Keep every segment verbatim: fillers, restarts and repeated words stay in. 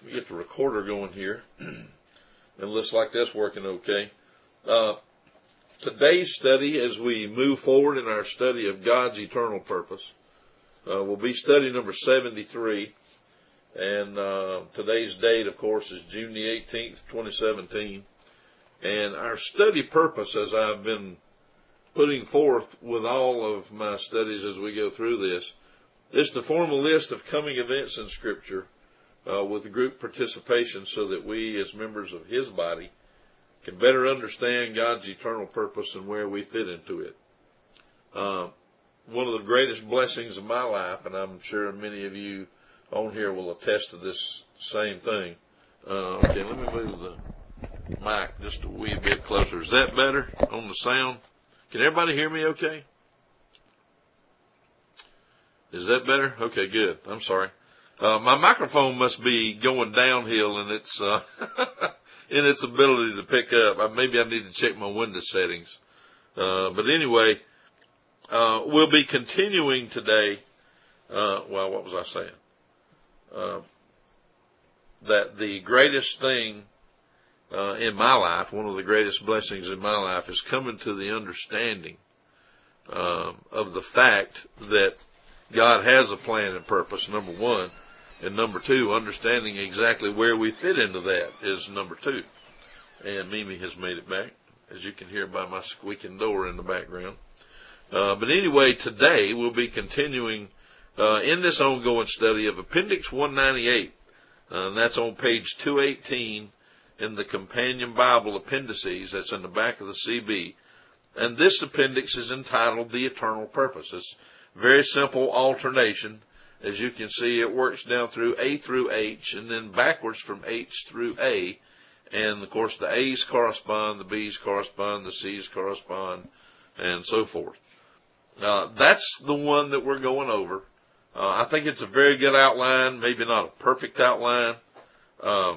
Let me get the recorder going here. It looks like that's working okay. Uh, today's study, as we move forward in our study of God's eternal purpose, uh, will be study number seventy-three. And uh, today's date, of course, is June the eighteenth, twenty seventeen. And our study purpose, as I've been putting forth with all of my studies as we go through this, is to form a list of coming events in Scripture uh, with group participation so that we, as members of His body, can better understand God's eternal purpose and where we fit into it. Uh, one of the greatest blessings of my life, and I'm sure many of you on here will attest to this same thing. Uh, okay, let me move the mic just a wee bit closer. Is that better on the sound? Can everybody hear me okay? Is that better? Okay, good. I'm sorry. Uh, my microphone must be going downhill in its, uh, in its ability to pick up. Maybe I need to check my window settings. Uh, but anyway, uh, we'll be continuing today. Uh, well, what was I saying? Uh, that the greatest thing uh, in my life, one of the greatest blessings in my life, is coming to the understanding um, of the fact that God has a plan and purpose, number one, and number two, understanding exactly where we fit into that is number two. And Mimi has made it back, as you can hear by my squeaking door in the background. Uh, but anyway, today we'll be continuing Uh, in this ongoing study of Appendix one ninety-eight, uh, and that's on page two eighteen in the Companion Bible Appendices. That's in the back of the C B. And this appendix is entitled The Eternal Purpose. It's very simple alternation. As you can see, it works down through A through H and then backwards from H through A. And, of course, the A's correspond, the B's correspond, the C's correspond, and so forth. Uh, that's the one that we're going over. Uh, I think it's a very good outline, maybe not a perfect outline, um,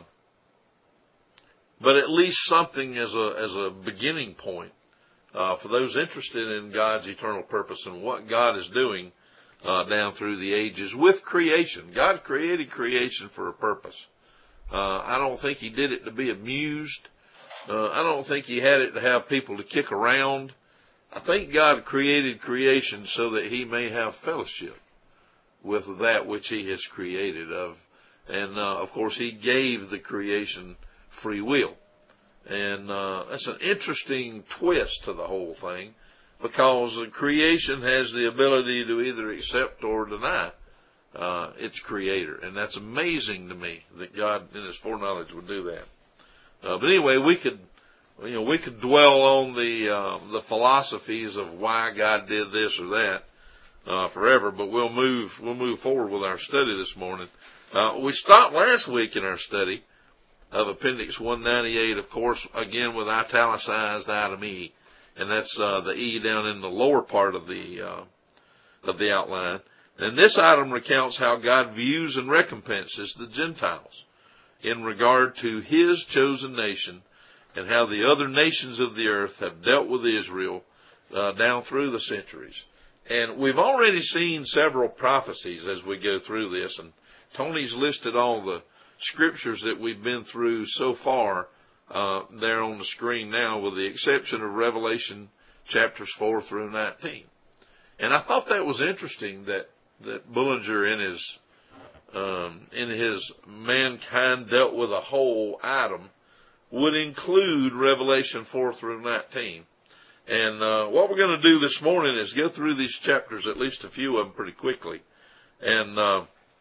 but at least something as a as a beginning point uh, for those interested in God's eternal purpose and what God is doing uh, down through the ages with creation. God created creation for a purpose. Uh, I don't think He did it to be amused. Uh, I don't think He had it to have people to kick around. I think God created creation so that He may have fellowship with that which He has created of. And, uh, of course, He gave the creation free will. And, uh, that's an interesting twist to the whole thing, because the creation has the ability to either accept or deny, uh, its creator. And that's amazing to me that God in His foreknowledge would do that. Uh, but anyway, we could, you know, we could dwell on the, uh, the philosophies of why God did this or that. Uh, forever, but we'll move, we'll move forward with our study this morning. Uh, we stopped last week in our study of Appendix one ninety-eight, of course, again with italicized item E, and that's, uh, the E down in the lower part of the, uh, of the outline. And this item recounts how God views and recompenses the Gentiles in regard to His chosen nation and how the other nations of the earth have dealt with Israel, uh, down through the centuries. And we've already seen several prophecies as we go through this, and Tony's listed all the scriptures that we've been through so far uh, there on the screen now, with the exception of Revelation chapters four through nineteen. And I thought that was interesting that that Bullinger in his um, in his mankind dealt with a whole item would include Revelation four through nineteen. And uh, what we're going to do this morning is go through these chapters, at least a few of them, pretty quickly, and uh,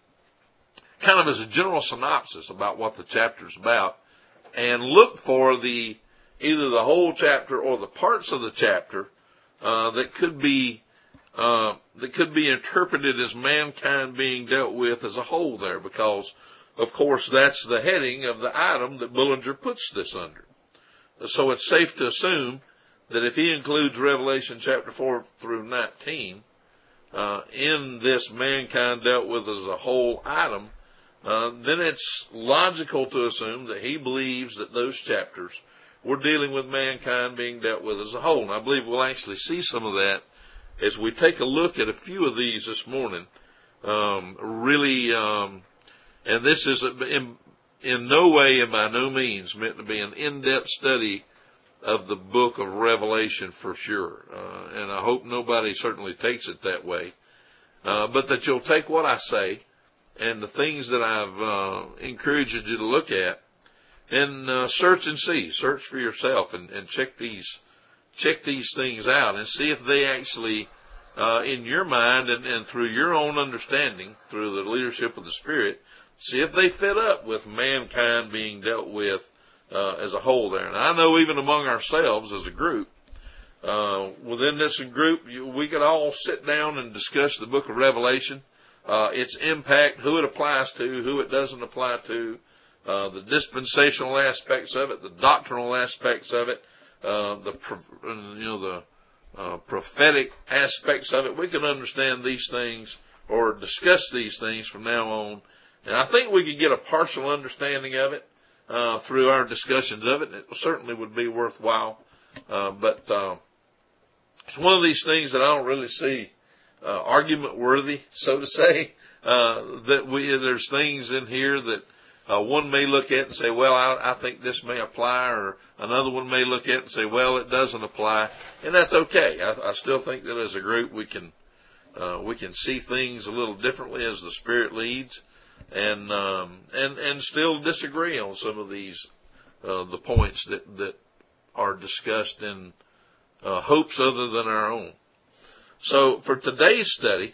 kind of as a general synopsis about what the chapter's about, and look for the either the whole chapter or the parts of the chapter uh, that could be uh, that could be interpreted as mankind being dealt with as a whole there, because, of course, that's the heading of the item that Bullinger puts this under. So it's safe to assume that if he includes Revelation chapter four through nineteen uh, in this mankind dealt with as a whole item, uh, then it's logical to assume that he believes that those chapters were dealing with mankind being dealt with as a whole. And I believe we'll actually see some of that as we take a look at a few of these this morning. Um, really, um, and this is in, in no way and by no means meant to be an in-depth study of the book of Revelation for sure. Uh, and I hope nobody certainly takes it that way. Uh, but that you'll take what I say and the things that I've uh, encouraged you to look at and uh, search and see, search for yourself and, and check these, check these things out and see if they actually, uh, in your mind and, and through your own understanding, through the leadership of the Spirit, see if they fit up with mankind being dealt with uh, as a whole there. And I know even among ourselves as a group, uh, within this group, you, we could all sit down and discuss the book of Revelation, uh, its impact, who it applies to, who it doesn't apply to, uh, the dispensational aspects of it, the doctrinal aspects of it, uh, the, you know, the uh, prophetic aspects of it. We can understand these things or discuss these things from now on. And I think we could get a partial understanding of it uh, through our discussions of it. It certainly would be worthwhile. Uh, but uh, it's one of these things that I don't really see uh, argument worthy, so to say. Uh, that we there's things in here that uh, one may look at and say, well, I, I think this may apply, or another one may look at and say, well, it doesn't apply, and that's okay. I, I still think that as a group we can uh, we can see things a little differently as the Spirit leads. And, um, and, and still disagree on some of these, uh, the points that, that are discussed in, uh, hopes other than our own. So for today's study,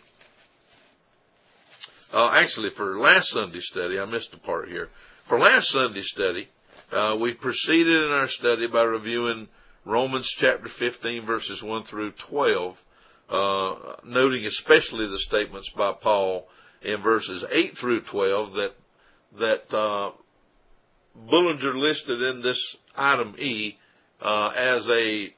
uh, actually for last Sunday's study, I missed a part here. For last Sunday's study, uh, we proceeded in our study by reviewing Romans chapter fifteen verses one through twelve, uh, noting especially the statements by Paul in verses eight through twelve that, that, uh, Bullinger listed in this item E, uh, as a,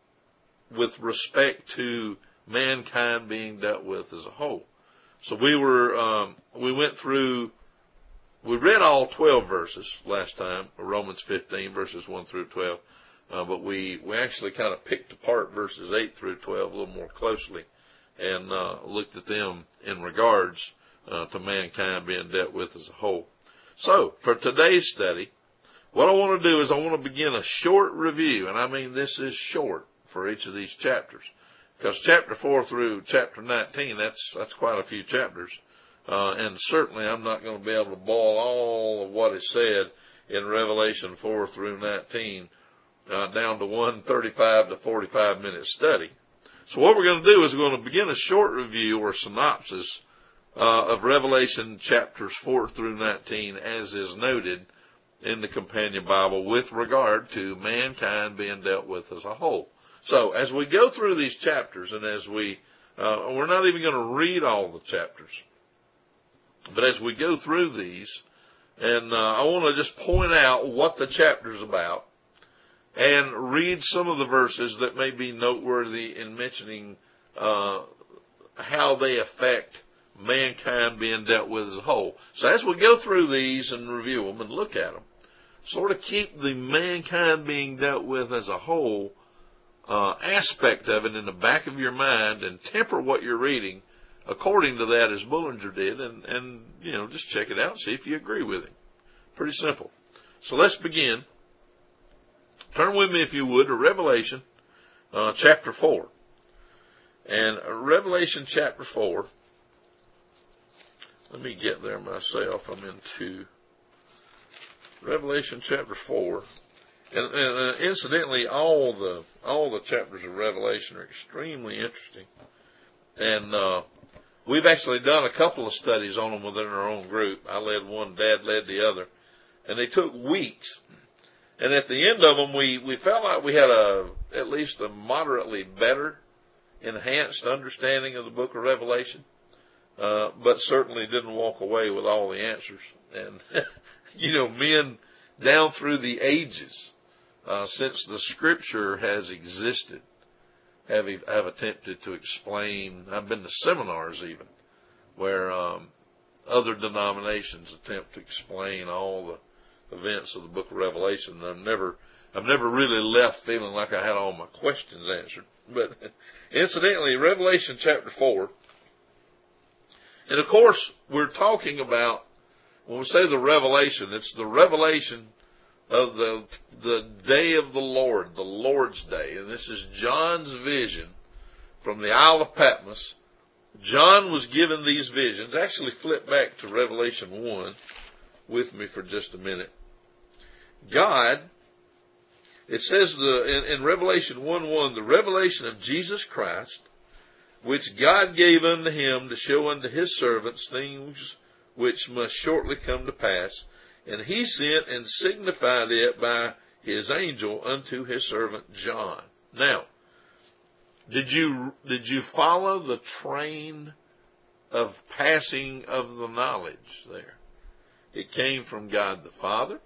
with respect to mankind being dealt with as a whole. So we were, um, we went through, we read all twelve verses last time, Romans fifteen verses one through twelve, uh, but we, we actually kind of picked apart verses eight through twelve a little more closely and, uh, looked at them in regards Uh, to mankind being dealt with as a whole. So, for today's study, what I want to do is I want to begin a short review, and I mean this is short for each of these chapters, because chapter four through chapter nineteen, that's that's quite a few chapters, uh, and certainly I'm not going to be able to boil all of what is said in Revelation four through nineteen uh, down to one thirty-five to forty-five minute study. So what we're going to do is we're going to begin a short review or synopsis Uh, of Revelation chapters four through nineteen, as is noted in the Companion Bible with regard to mankind being dealt with as a whole. So, as we go through these chapters, and as we, uh, we're not even going to read all the chapters, but as we go through these, and uh, I want to just point out what the chapter's about, and read some of the verses that may be noteworthy in mentioning uh, how they affect mankind being dealt with as a whole. So as we go through these and review them and look at them, sort of keep the mankind being dealt with as a whole uh, aspect of it in the back of your mind, and temper what you're reading according to that, as Bullinger did, and, and you know, just check it out and see if you agree with him. Pretty simple. So let's begin. Turn with me, if you would, to Revelation uh, chapter four. And Revelation chapter four, let me get there myself. I'm into Revelation chapter four. And, and uh, incidentally, all the, all the chapters of Revelation are extremely interesting. And, uh, we've actually done a couple of studies on them within our own group. I led one, Dad led the other. And they took weeks. And at the end of them, we, we felt like we had a, at least a moderately better, enhanced understanding of the book of Revelation. Uh, but certainly didn't walk away with all the answers. And, you know, men down through the ages, uh, since the scripture has existed, have, have attempted to explain. I've been to seminars even where, um, other denominations attempt to explain all the events of the book of Revelation. And I've never, I've never really left feeling like I had all my questions answered. But incidentally, Revelation chapter four, and of course, we're talking about when we say the revelation, it's the revelation of the, the day of the Lord, the Lord's day. And this is John's vision from the Isle of Patmos. John was given these visions. Actually, flip back to Revelation one with me for just a minute. God, it says the, in, in Revelation one one, the revelation of Jesus Christ, which God gave unto him to show unto his servants things which must shortly come to pass. And he sent and signified it by his angel unto his servant John. Now, did you, did you follow the train of passing of the knowledge there? It came from God the Father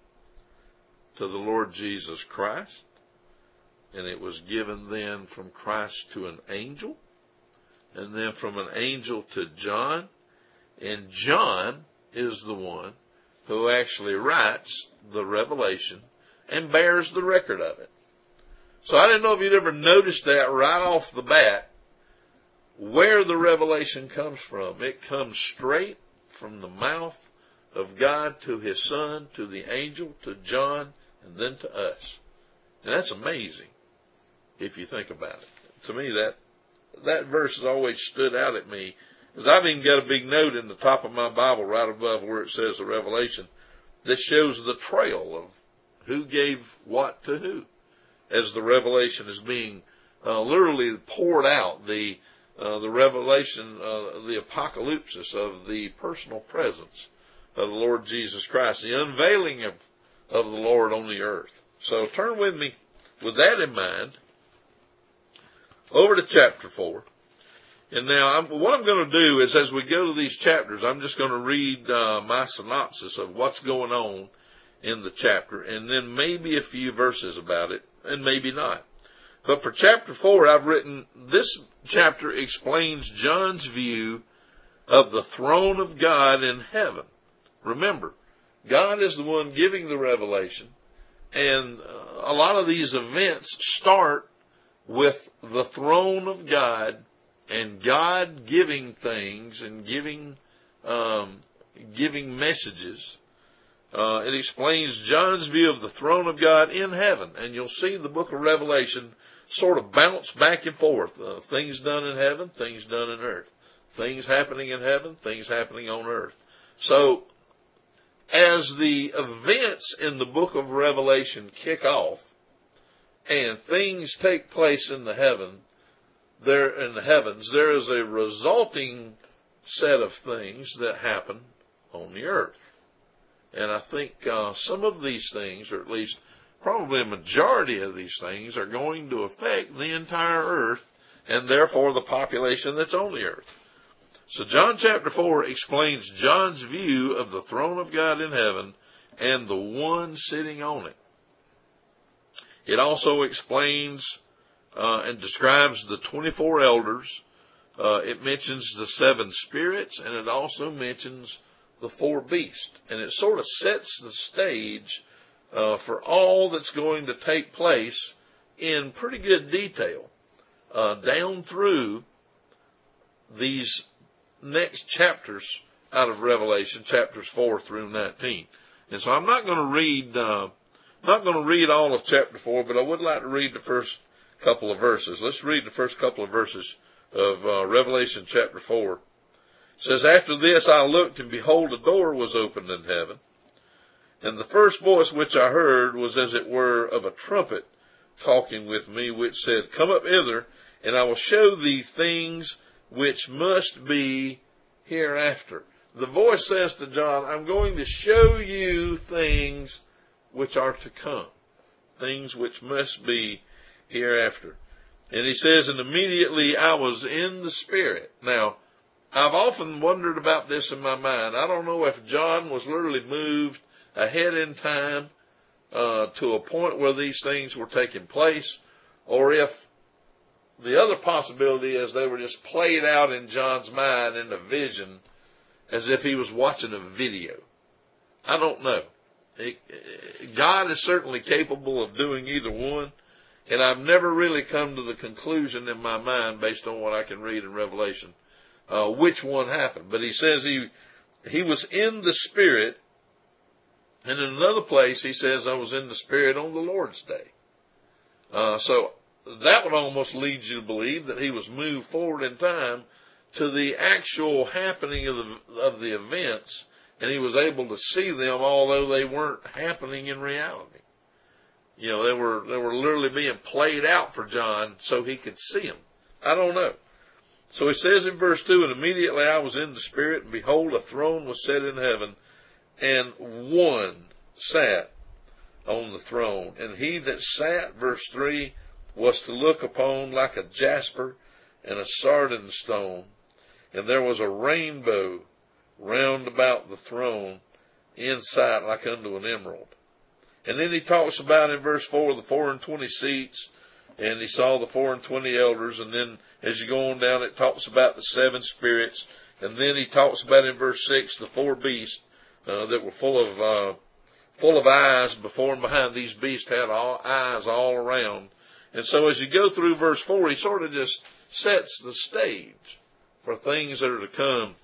to the Lord Jesus Christ, and it was given then from Christ to an angel, and then from an angel to John, and John is the one who actually writes the revelation and bears the record of it. So I didn't know if you'd ever noticed that right off the bat, where the revelation comes from. It comes straight from the mouth of God to his Son, to the angel, to John, and then to us. And that's amazing, if you think about it. To me, that, that verse has always stood out at me. Because I've even got a big note in the top of my Bible right above where it says the revelation that shows the trail of who gave what to who as the revelation is being uh, literally poured out, the uh, the revelation, uh, the apocalypsis of the personal presence of the Lord Jesus Christ, the unveiling of, of the Lord on the earth. So turn with me with that in mind over to chapter four. And now, I'm, what I'm going to do is, as we go to these chapters, I'm just going to read uh, my synopsis of what's going on in the chapter, and then maybe a few verses about it, and maybe not. But for chapter four, I've written, this chapter explains John's view of the throne of God in heaven. Remember, God is the one giving the revelation, and uh, a lot of these events start with the throne of God and God giving things and giving um, giving messages. Uh, it explains John's view of the throne of God in heaven. And you'll see the book of Revelation sort of bounce back and forth. Uh, things done in heaven, things done in earth. Things happening in heaven, things happening on earth. So, as the events in the book of Revelation kick off and things take place in the heaven, there in the heavens, there is a resulting set of things that happen on the earth. And I think uh, some of these things, or at least probably a majority of these things, are going to affect the entire earth and therefore the population that's on the earth. So John chapter four explains John's view of the throne of God in heaven and the one sitting on it. It also explains Uh, and describes the twenty-four elders. Uh, it mentions the seven spirits, and it also mentions the four beasts. And it sort of sets the stage uh, for all that's going to take place in pretty good detail uh, down through these next chapters out of Revelation, chapters four through nineteen. And so I'm not going to read, uh, not going to read all of chapter four, but I would like to read the first couple of verses. Let's read the first couple of verses of uh, Revelation chapter four. It says, "After this I looked, and behold, a door was opened in heaven. And the first voice which I heard was as it were of a trumpet talking with me, which said, Come up hither, and I will show thee things which must be hereafter." The voice says to John, I'm going to show you things which are to come, things which must be hereafter. And he says, and immediately I was in the Spirit. Now, I've often wondered about this in my mind. I don't know if John was literally moved ahead in time uh, to a point where these things were taking place, or if the other possibility is they were just played out in John's mind in a vision as if he was watching a video. I don't know. It, God is certainly capable of doing either one. And I've never really come to the conclusion in my mind, based on what I can read in Revelation, uh, which one happened. But he says he, he was in the Spirit. And in another place, he says, I was in the Spirit on the Lord's day. Uh, so that would almost lead you to believe that he was moved forward in time to the actual happening of the, of the events, and he was able to see them, although they weren't happening in reality. You know, they were, they were literally being played out for John so he could see them. I don't know. So he says in verse two, and immediately I was in the Spirit, and behold, a throne was set in heaven, and one sat on the throne. And he that sat, verse three, was to look upon like a jasper and a sardine stone. And there was a rainbow round about the throne, in sight like unto an emerald. And then he talks about in verse four the four and twenty seats, and he saw the four and twenty elders. And then as you go on down, it talks about the seven spirits. And then he talks about in verse six the four beasts uh, that were full of uh, full of eyes before and behind. These beasts had all eyes all around. And so as you go through verse four, he sort of just sets the stage for things that are to come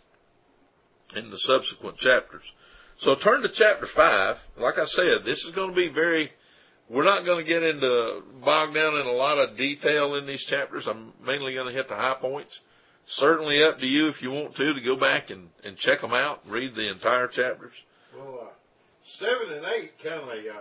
in the subsequent chapters. So turn to chapter five. Like I said, this is going to be very, we're not going to get into, bog down in a lot of detail in these chapters. I'm mainly going to hit the high points. Certainly up to you if you want to, to go back and, and check them out, read the entire chapters. Well, uh, seven and eight kind of uh,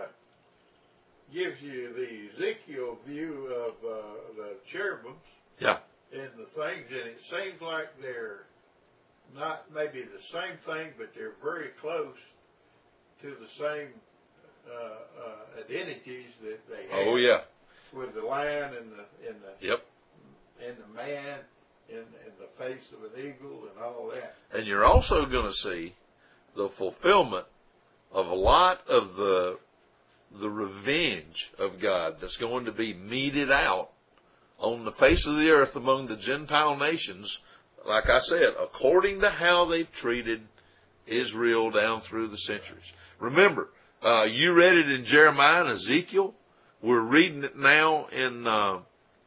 gives you the Ezekiel view of uh, the cherubims. Yeah. And the things, and it seems like they're not maybe the same thing, but they're very close to the same uh, uh, identities that they have. Oh yeah. With the lion and the and the yep. and the man and, and the face of an eagle and all that. And you're also going to see the fulfillment of a lot of the the revenge of God that's going to be meted out on the face of the earth among the Gentile nations, like I said, according to how they've treated Israel down through the centuries. Remember, uh, you read it in Jeremiah and Ezekiel. We're reading it now in, uh,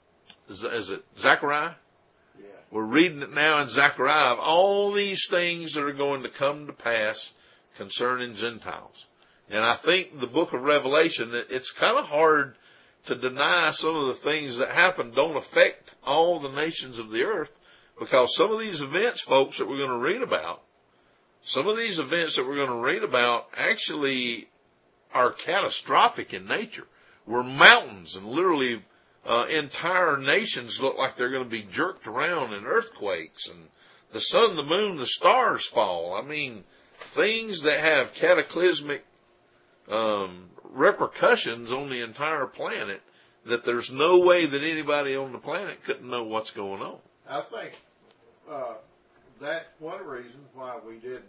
is it Zechariah? Yeah. We're reading it now in Zechariah of all these things that are going to come to pass concerning Gentiles. And I think the book of Revelation, it's kind of hard to deny some of the things that happen don't affect all the nations of the earth, because some of these events, folks, that we're going to read about, some of these events that we're going to read about actually are catastrophic in nature. Where mountains and literally uh, entire nations look like they're going to be jerked around in earthquakes, and the sun, the moon, the stars fall. I mean, things that have cataclysmic um, repercussions on the entire planet that there's no way that anybody on the planet couldn't know what's going on. I think uh, that's one reason why we didn't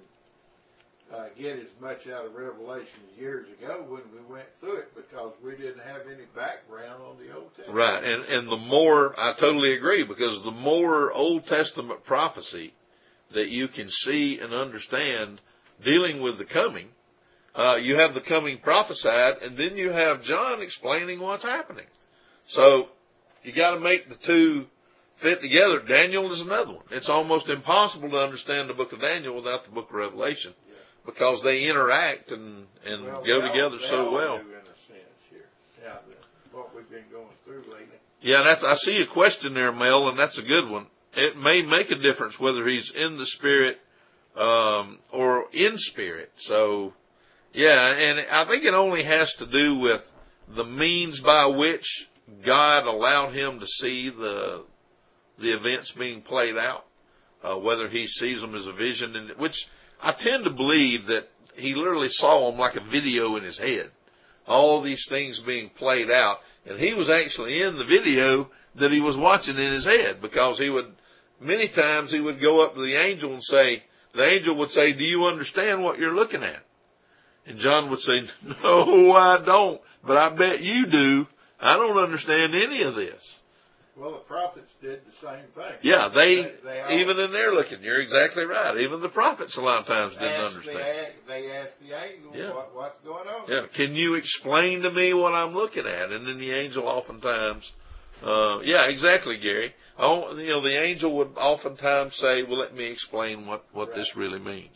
uh, get as much out of Revelations years ago when we went through it, because we didn't have any background on the Old Testament. Right, and, and the more, I totally agree, because the more Old Testament prophecy that you can see and understand dealing with the coming, Uh, you have the coming prophesied, and then you have John explaining what's happening. So you got to make the two fit together. Daniel is another one. It's almost impossible to understand the book of Daniel without the book of Revelation, yeah, because they interact and, and well, go all, together so all well. Do in a sense here. Yeah, the, what we've been going through lately. Yeah, that's, I see a question there, Mel, and that's a good one. It may make a difference whether he's in the Spirit um, or in spirit. So, yeah, and I think it only has to do with the means by which God allowed him to see the the events being played out, uh, whether he sees them as a vision, and which I tend to believe that he literally saw them like a video in his head, all these things being played out, and he was actually in the video that he was watching in his head, because he would, many times he would go up to the angel and say, the angel would say, "Do you understand what you're looking at?" And John would say, "No, I don't, but I bet you do. I don't understand any of this." Well, the prophets did the same thing. Yeah, they, they, they all, even in their looking, you're exactly right. Even the prophets a lot of times didn't asked understand. The, they asked the angel, Yeah. what, what's going on? Yeah, can you explain to me what I'm looking at? And then the angel oftentimes, uh, yeah, exactly, Gary. Oh, you know, the angel would oftentimes say, "Well, let me explain what, what Right. this really means."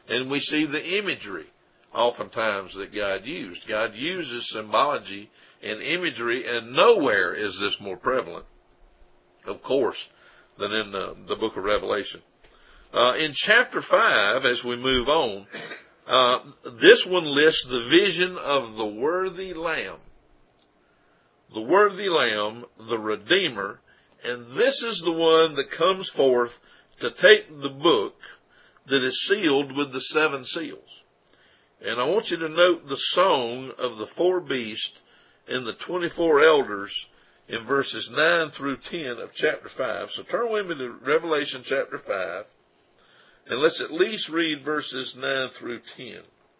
And we see the imagery oftentimes that God used. God uses symbology and imagery, and nowhere is this more prevalent, of course, than in the, the book of Revelation. Uh, in chapter five, as we move on, uh, this one lists the vision of the worthy Lamb. The worthy Lamb, the Redeemer, and this is the one that comes forth to take the book that is sealed with the seven seals. And I want you to note the song of the four beasts and the twenty-four elders in verses nine through ten of chapter five. So turn with me to Revelation chapter five, and let's at least read verses nine through ten.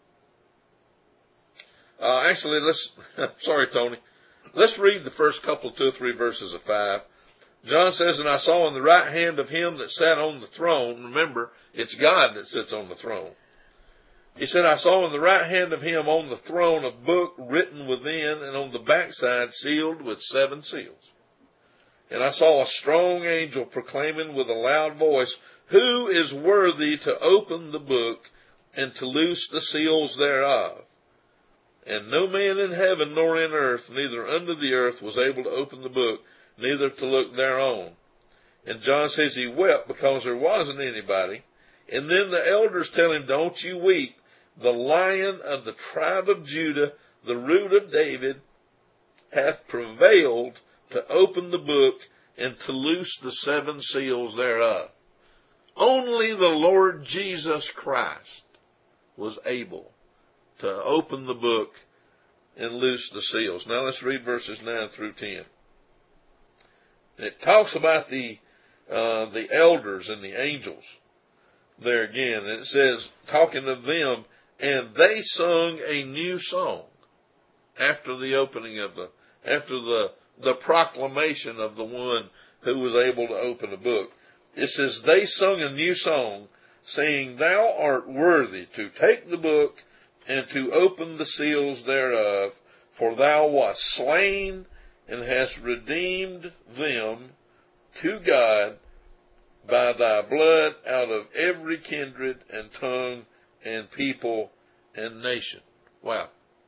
Uh, actually, let's, sorry, Tony. Let's read the first couple, two or three verses of five. John says, and I saw in the right hand of him that sat on the throne, remember, it's God that sits on the throne. He said, I saw in the right hand of him on the throne a book written within, and on the backside sealed with seven seals. And I saw a strong angel proclaiming with a loud voice, who is worthy to open the book and to loose the seals thereof? And no man in heaven nor in earth, neither under the earth, was able to open the book, neither to look thereon. And John says he wept because there wasn't anybody. And then the elders tell him, don't you weep. The Lion of the tribe of Judah, the root of David, hath prevailed to open the book and to loose the seven seals thereof. Only the Lord Jesus Christ was able to open the book and loose the seals. Now let's read verses nine through ten. It talks about the uh, the elders and the angels there again. And it says, talking of them, and they sung a new song after the opening of the, after the, the proclamation of the one who was able to open the book. It says, they sung a new song, saying, thou art worthy to take the book and to open the seals thereof, for thou wast slain and hast redeemed them to God by thy blood out of every kindred and tongue and people and nation. Wow.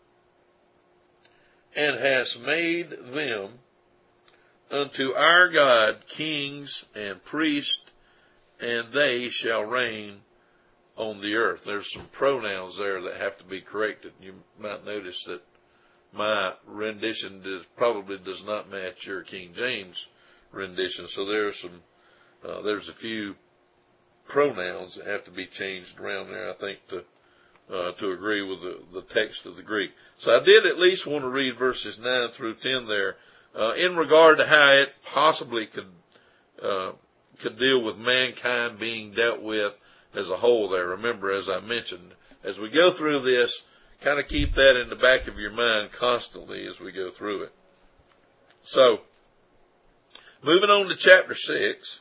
And hast made them unto our God kings and priests, and they shall reign on the earth. There's some pronouns there that have to be corrected. You might notice that my rendition does, probably does not match your King James rendition. So there's some, uh, there's a few pronouns that have to be changed around there, I think, to, uh, to agree with the, the text of the Greek. So I did at least want to read verses nine through ten there, uh, in regard to how it possibly could, uh, could deal with mankind being dealt with as a whole there. Remember, as I mentioned, as we go through this, kind of keep that in the back of your mind constantly as we go through it. So, moving on to chapter six.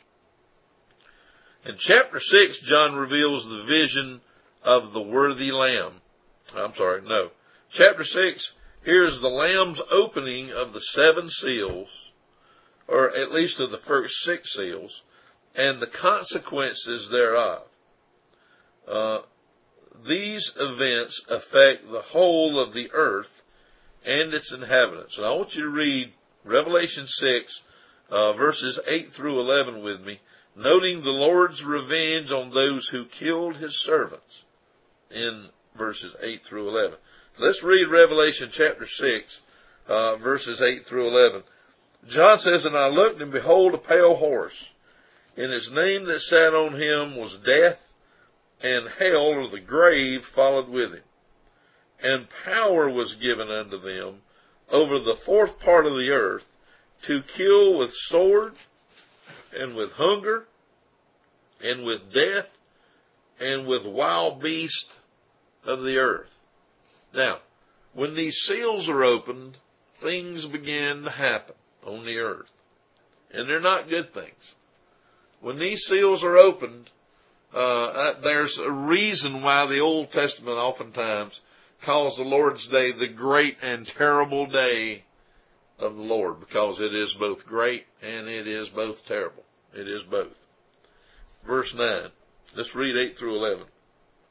In chapter six, John reveals the vision of the worthy Lamb. I'm sorry, no. Chapter six, here's the Lamb's opening of the seven seals, or at least of the first six seals, and the consequences thereof. Uh, these events affect the whole of the earth and its inhabitants. And I want you to read Revelation six, uh, verses eight through eleven with me, noting the Lord's revenge on those who killed his servants in verses eight through eleven. Let's read Revelation chapter six, uh, verses eight through eleven. John says, and I looked, and behold, a pale horse, and his name that sat on him was Death, and hell, or the grave, followed with him. And power was given unto them over the fourth part of the earth to kill with sword, and with hunger, and with death, and with wild beasts of the earth. Now, when these seals are opened, things begin to happen on the earth. And they're not good things. When these seals are opened, uh, there's a reason why the Old Testament oftentimes calls the Lord's Day the great and terrible day of the Lord, because it is both great and it is both terrible. It is both. Verse nine. Let's read eight through eleven.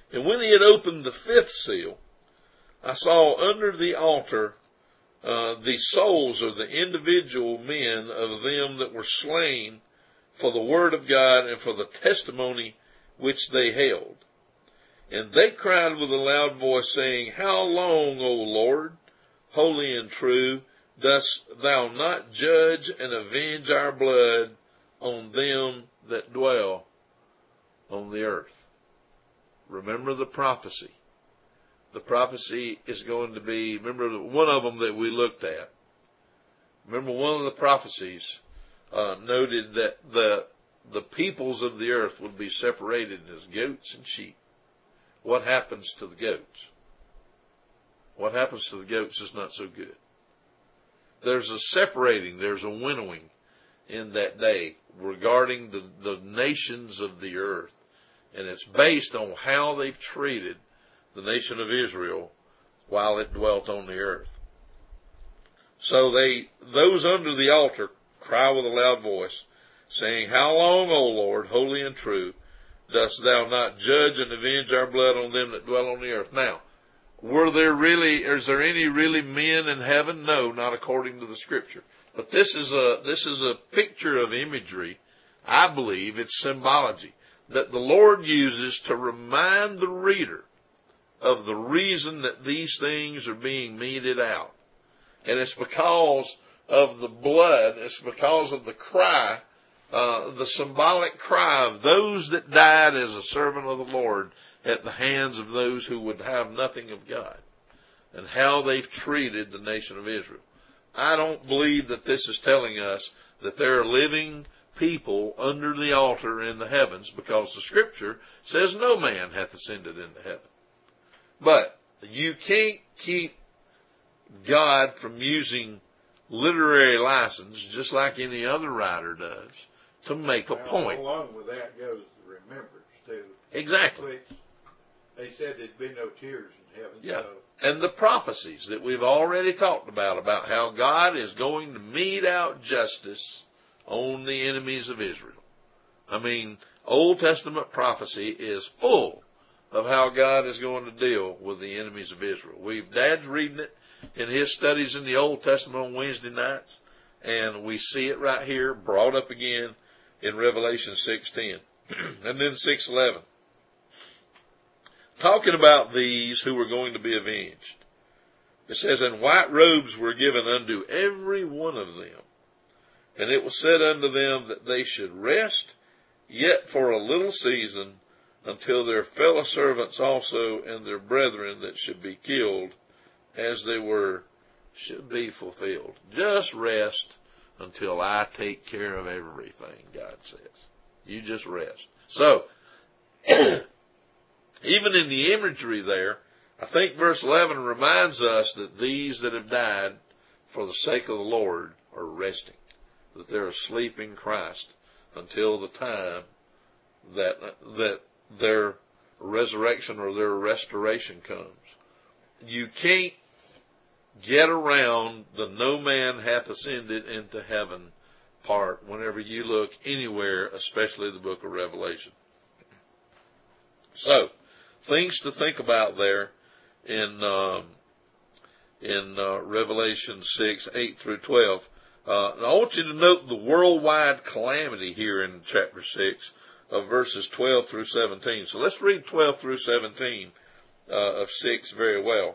And when he had opened the fifth seal, I saw under the altar uh, the souls of the individual men of them that were slain for the word of God and for the testimony which they held. And they cried with a loud voice, saying, How long, O Lord, holy and true, dost thou not judge and avenge our blood on them that dwell on the earth? Remember the prophecy. The prophecy is going to be, remember one of them that we looked at. Remember one of the prophecies uh, noted that the the peoples of the earth would be separated as goats and sheep. What happens to the goats? What happens to the goats is not so good. There's a separating, there's a winnowing in that day regarding the, the nations of the earth. And it's based on how they've treated the nation of Israel while it dwelt on the earth. So they, those under the altar cry with a loud voice, saying, How long, O Lord, holy and true, dost thou not judge and avenge our blood on them that dwell on the earth? Now, were there really, is there any really men in heaven? No, not according to the scripture. But this is a, this is a picture of imagery. I believe it's symbology that the Lord uses to remind the reader of the reason that these things are being meted out. And it's because of the blood, it's because of the cry, uh, the symbolic cry of those that died as a servant of the Lord at the hands of those who would have nothing of God, and how they've treated the nation of Israel. I don't believe that this is telling us that there are living people under the altar in the heavens, because the scripture says no man hath ascended into heaven. But you can't keep God from using literary license, just like any other writer does, to make a well, point. Along with that goes the remembrance too. Exactly. Which they said there'd be no tears in heaven. Yeah. So. And the prophecies that we've already talked about, about how God is going to mete out justice on the enemies of Israel. I mean, Old Testament prophecy is full of how God is going to deal with the enemies of Israel. We've, Dad's reading it in his studies in the Old Testament on Wednesday nights, and we see it right here brought up again in Revelation six ten. And then six eleven. Talking about these who were going to be avenged. It says, And white robes were given unto every one of them. And it was said unto them that they should rest yet for a little season, until their fellow servants also and their brethren that should be killed as they were should be fulfilled. Just rest until I take care of everything, God says. You just rest. So, even in the imagery there, I think verse eleven reminds us that these that have died for the sake of the Lord are resting, that they're asleep in Christ until the time that that their resurrection or their restoration comes. You can't get around the no man hath ascended into heaven part whenever you look anywhere, especially the book of Revelation. So, things to think about there in um, in uh, Revelation six, eight through twelve. Uh, I want you to note the worldwide calamity here in chapter six of verses twelve through seventeen. So let's read twelve through seventeen uh, of six very well.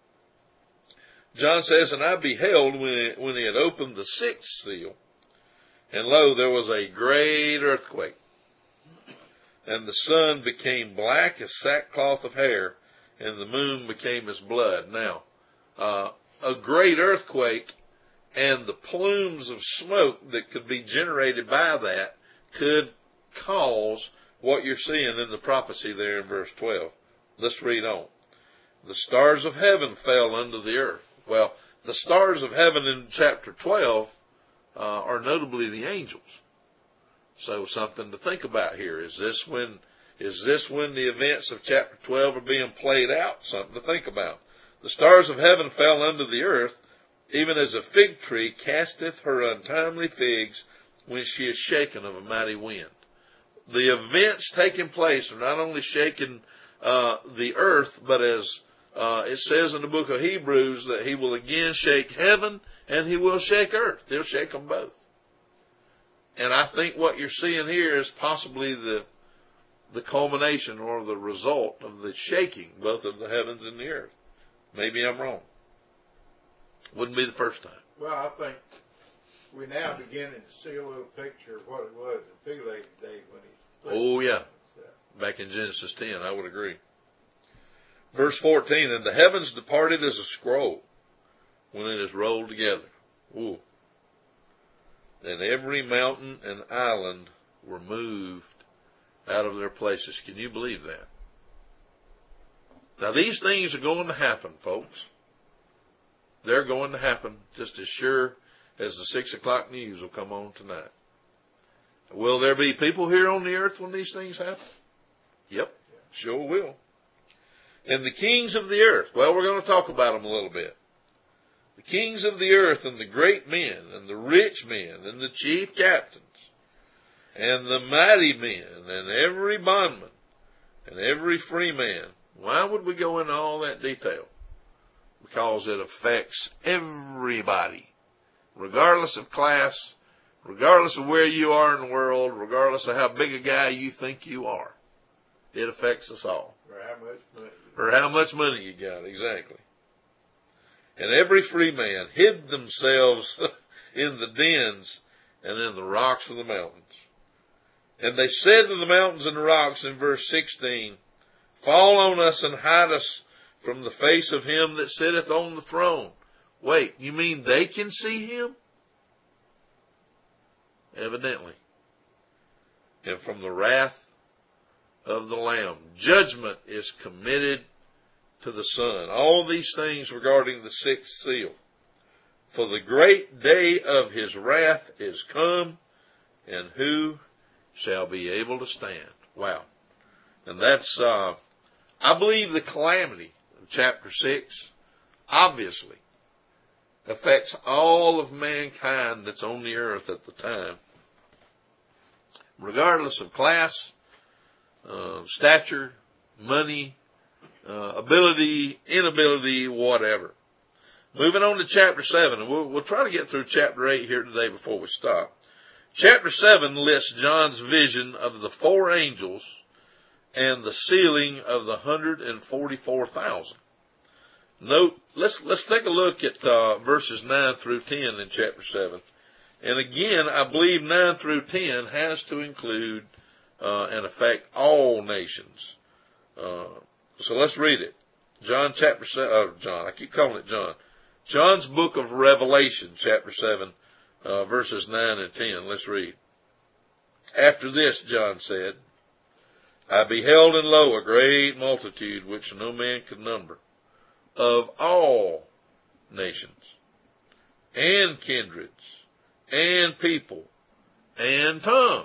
John says, And I beheld when, it, when he had opened the sixth seal, and lo, there was a great earthquake, and the sun became black as sackcloth of hair, and the moon became as blood. Now, uh, a great earthquake and the plumes of smoke that could be generated by that could cause what you're seeing in the prophecy there in verse twelve. Let's read on. The stars of heaven fell unto the earth. Well, the stars of heaven in chapter twelve uh, are notably the angels. So something to think about here. Is this when, is this when the events of chapter twelve are being played out? Something to think about. The stars of heaven fell unto the earth, even as a fig tree casteth her untimely figs when she is shaken of a mighty wind. The events taking place are not only shaking uh, the earth, but as uh, it says in the book of Hebrews that he will again shake heaven and he will shake earth. He'll shake them both. And I think what you're seeing here is possibly the the culmination or the result of the shaking both of the heavens and the earth. Maybe I'm wrong. Wouldn't be the first time. Well, I think we're now beginning to see a little picture of what it was in Peleg's day when he. Oh yeah, back in Genesis ten, I would agree. Verse fourteen, and the heavens departed as a scroll when it is rolled together. Ooh. And every mountain and island were moved out of their places. Can you believe that? Now these things are going to happen, folks. They're going to happen just as sure as the six o'clock news will come on tonight. Will there be people here on the earth when these things happen? Yep, sure will. And the kings of the earth, well, we're going to talk about them a little bit. The kings of the earth and the great men and the rich men and the chief captains and the mighty men and every bondman and every free man. Why would we go into all that detail? Because it affects everybody, regardless of class, regardless of where you are in the world, regardless of how big a guy you think you are. It affects us all. Or how much money. Or how much money you got, exactly. And every free man hid themselves in the dens and in the rocks of the mountains. And they said to the mountains and the rocks in verse sixteen, fall on us and hide us from the face of him that sitteth on the throne. Wait, you mean they can see him? Evidently. And from the wrath of the Lamb. Judgment is committed to the Son. All these things regarding the sixth seal. For the great day of his wrath is come, and who shall be able to stand? Wow. And that's, uh, I believe the calamity of chapter six, obviously, affects all of mankind that's on the earth at the time, regardless of class, uh, stature, money, uh, ability, inability, whatever. Moving on to chapter seven, and we'll, we'll try to get through chapter eight here today before we stop. Chapter seven lists John's vision of the four angels and the sealing of the one hundred forty-four thousand. Note, let's, let's take a look at, uh, verses nine through ten in chapter seven. And again, I believe nine through ten has to include, uh, and affect all nations. Uh, so let's read it. John chapter seven, uh, John, I keep calling it John. John's book of Revelation, chapter seven, uh, verses nine and ten. Let's read. After this, John said, I beheld and lo, a great multitude which no man could number, of all nations, and kindreds, and people, and tongues.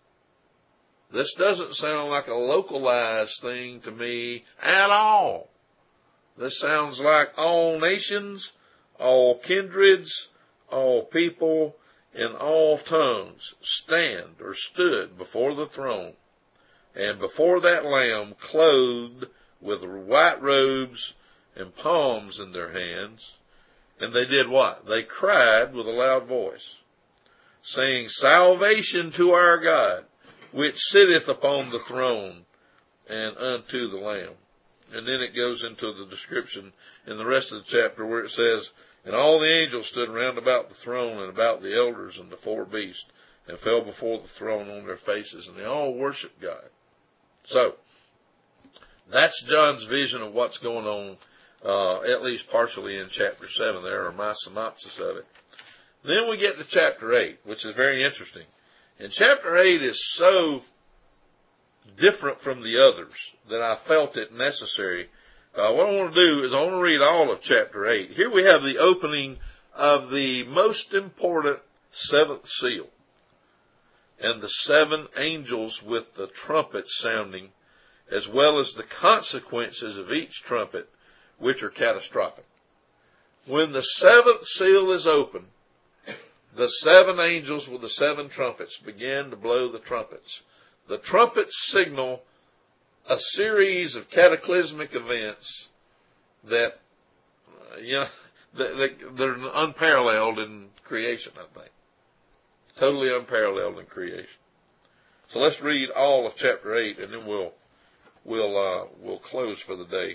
This doesn't sound like a localized thing to me at all. This sounds like all nations, all kindreds, all people, and all tongues stand or stood before the throne, and before that Lamb, clothed with white robes and palms in their hands. And they did what? They cried with a loud voice, saying, salvation to our God, which sitteth upon the throne, and unto the Lamb. And then it goes into the description in the rest of the chapter where it says, and all the angels stood round about the throne and about the elders and the four beasts, and fell before the throne on their faces, and they all worshiped God. So, that's John's vision of what's going on, uh, at least partially in chapter seven there, or my synopsis of it. Then we get to chapter eight, which is very interesting. And chapter eight is so different from the others that I felt it necessary. Uh, what I want to do is I want to read all of chapter eight. Here we have the opening of the most important seventh seal, and the seven angels with the trumpets sounding, as well as the consequences of each trumpet, which are catastrophic. When the seventh seal is open, the seven angels with the seven trumpets begin to blow the trumpets. The trumpets signal a series of cataclysmic events that, uh, you know, that, they're unparalleled in creation, I think. Totally unparalleled in creation. So let's read all of chapter eight, and then we'll we'll uh, we'll close for the day.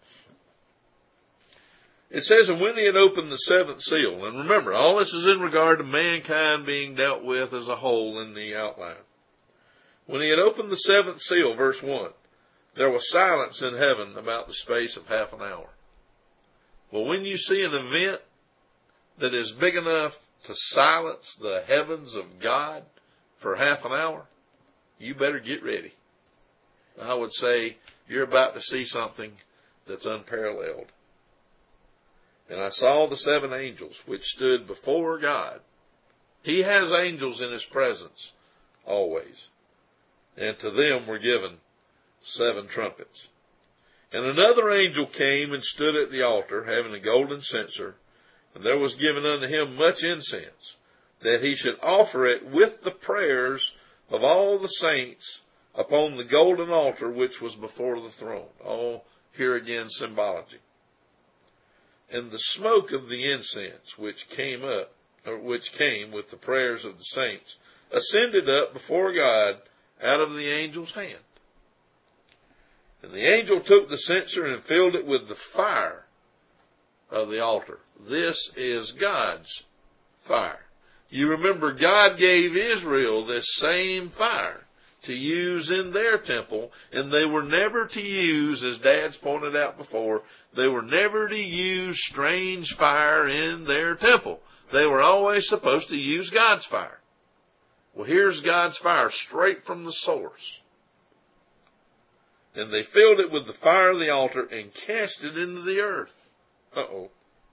It says, and when he had opened the seventh seal, and remember, all this is in regard to mankind being dealt with as a whole in the outline. When he had opened the seventh seal, verse one, there was silence in heaven about the space of half an hour. Well, when you see an event that is big enough to silence the heavens of God for half an hour, you better get ready. I would say you're about to see something that's unparalleled. And I saw the seven angels which stood before God. He has angels in his presence always. And to them were given seven trumpets. And another angel came and stood at the altar, having a golden censer, and there was given unto him much incense, that he should offer it with the prayers of all the saints upon the golden altar which was before the throne. Oh, here again symbology. And the smoke of the incense which came up, or which came with the prayers of the saints, ascended up before God out of the angel's hand. And the angel took the censer and filled it with the fire of the altar. This is God's fire. You remember God gave Israel this same fire to use in their temple, and they were never to use, as Dad's pointed out before, they were never to use strange fire in their temple. They were always supposed to use God's fire. Well, here's God's fire straight from the source. And they filled it with the fire of the altar and cast it into the earth. Uh-oh.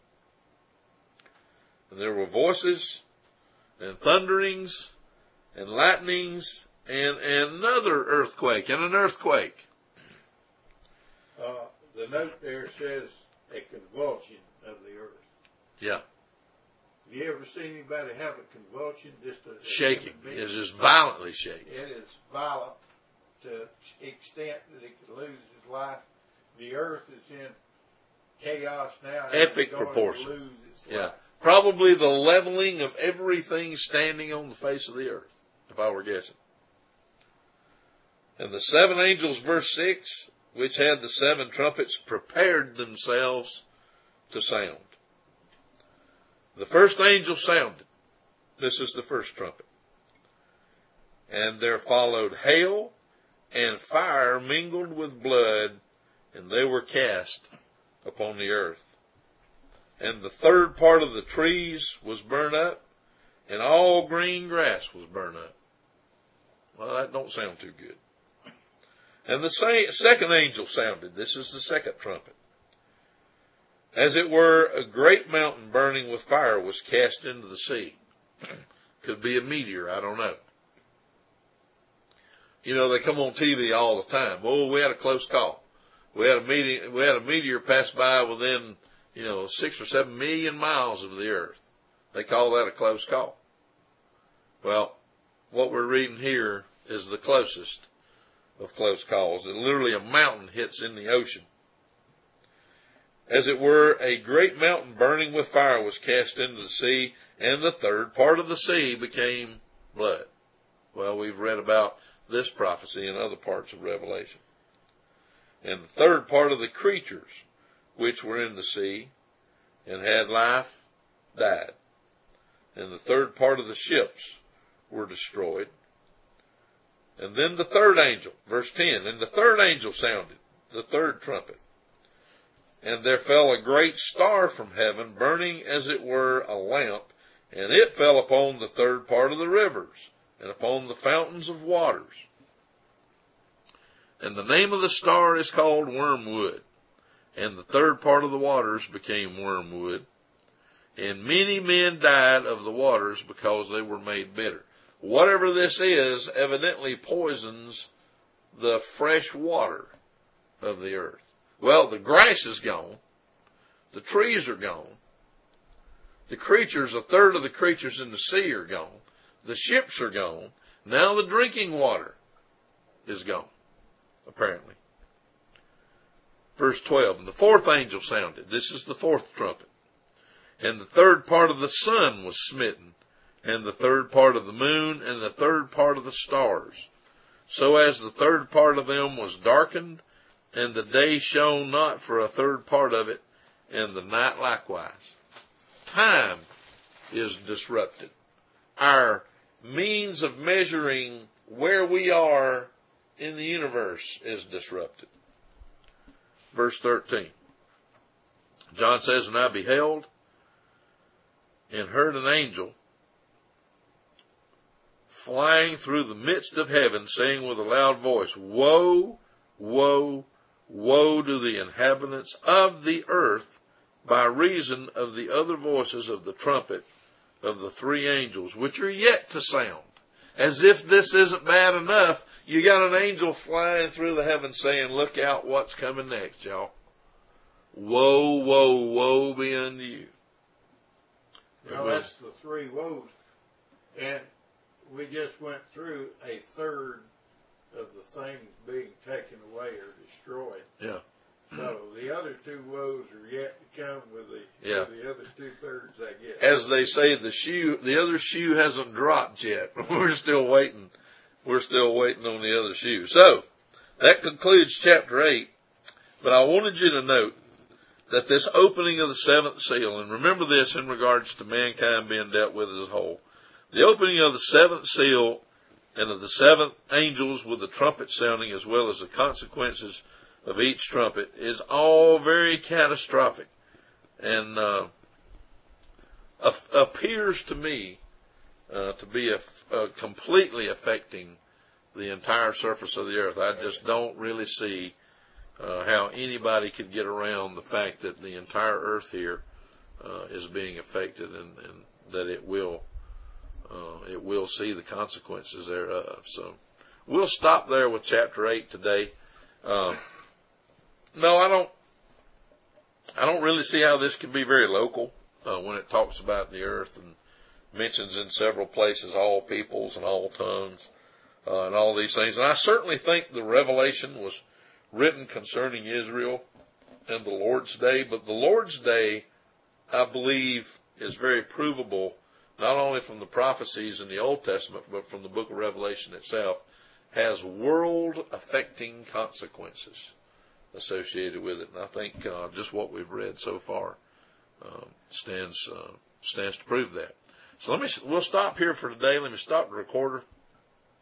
And there were voices and thunderings and lightnings and another earthquake and an earthquake. Uh, the note there says a convulsion of the earth. Yeah. Have you ever seen anybody have a convulsion? Just a, shaking. It's just violently shaking. It is violent to the extent that it could lose his life. The earth is in chaos now. Epic it's going proportion. To lose its Yeah. life. Probably the leveling of everything standing on the face of the earth, if I were guessing. And the seven angels, verse six, which had the seven trumpets, prepared themselves to sound. The first angel sounded. This is the first trumpet. And there followed hail and fire mingled with blood, and they were cast upon the earth. And the third part of the trees was burned up, and all green grass was burned up. Well, that don't sound too good. And the second angel sounded. This is the second trumpet. As it were, a great mountain burning with fire was cast into the sea. Could be a meteor, I don't know. You know, they come on T V all the time. Oh, we had a close call. We had a meeting, we had a meteor pass by within, you know, six or seven million miles of the earth. They call that a close call. Well, what we're reading here is the closest of close calls. And literally a mountain hits in the ocean. As it were, a great mountain burning with fire was cast into the sea, and the third part of the sea became blood. Well, we've read about this prophecy in other parts of Revelation. And the third part of the creatures which were in the sea and had life died. And the third part of the ships were destroyed. And then the third angel, verse ten, and the third angel sounded, the third trumpet. And there fell a great star from heaven, burning as it were a lamp, and it fell upon the third part of the rivers, and upon the fountains of waters. And the name of the star is called Wormwood, and the third part of the waters became wormwood. And many men died of the waters because they were made bitter. Whatever this is, evidently poisons the fresh water of the earth. Well, the grass is gone. The trees are gone. The creatures, a third of the creatures in the sea are gone. The ships are gone. Now the drinking water is gone, apparently. Verse twelve, and the fourth angel sounded. This is the fourth trumpet. And the third part of the sun was smitten, and the third part of the moon, and the third part of the stars, so as the third part of them was darkened, and the day shone not for a third part of it, and the night likewise. Time is disrupted. Our means of measuring where we are in the universe is disrupted. Verse thirteen. John says, and I beheld and heard an angel flying through the midst of heaven, saying with a loud voice, Woe, woe, woe to the inhabitants of the earth by reason of the other voices of the trumpet of the three angels, which are yet to sound. As if this isn't bad enough, you got an angel flying through the heavens saying, look out what's coming next, y'all. Woe, woe, woe be unto you. Well, that's the three woes. And we just went through a third of the things being taken away or destroyed. Yeah. So the other two woes are yet to come with the, yeah. with the other two thirds, I guess. As they say, the shoe, the other shoe hasn't dropped yet. We're still waiting. We're still waiting on the other shoe. So that concludes chapter eight. But I wanted you to note that this opening of the seventh seal, and remember this in regards to mankind being dealt with as a whole, the opening of the seventh seal and of the seventh angels with the trumpet sounding, as well as the consequences of each trumpet, is all very catastrophic and uh, appears to me uh, to be a, a completely affecting the entire surface of the earth. I just don't really see Uh, how anybody could get around the fact that the entire earth here uh, is being affected, and, and that it will uh, it will see the consequences thereof. So we'll stop there with chapter eight today. Uh, no, I don't. I don't really see how this can be very local uh, when it talks about the earth and mentions in several places all peoples and all tongues uh, and all these things. And I certainly think the revelation was written concerning Israel and the Lord's Day, but the Lord's Day, I believe, is very provable, not only from the prophecies in the Old Testament, but from the book of Revelation itself, has world-affecting consequences associated with it. And I think uh, just what we've read so far uh, stands uh, stands to prove that. So let me we'll stop here for today. Let me stop the recorder.